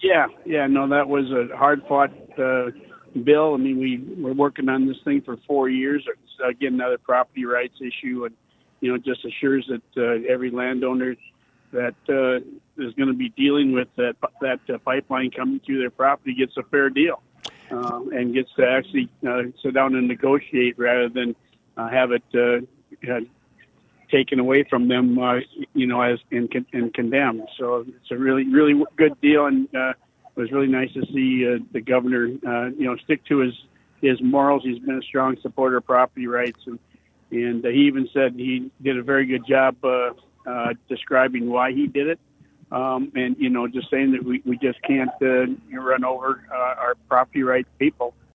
Yeah, no, that was a hard-fought bill. I mean, we're working on this thing for 4 years. It's, again, another property rights issue, and it just assures that every landowner that is going to be dealing with that pipeline coming through their property gets a fair deal, and gets to actually sit down and negotiate rather than have it taken away from them, as and condemned. So it's a really, really good deal, and it was really nice to see the governor, stick to his morals. He's been a strong supporter of property rights, and he even said he did a very good job describing why he did it, and just saying that we just can't run over our property rights people.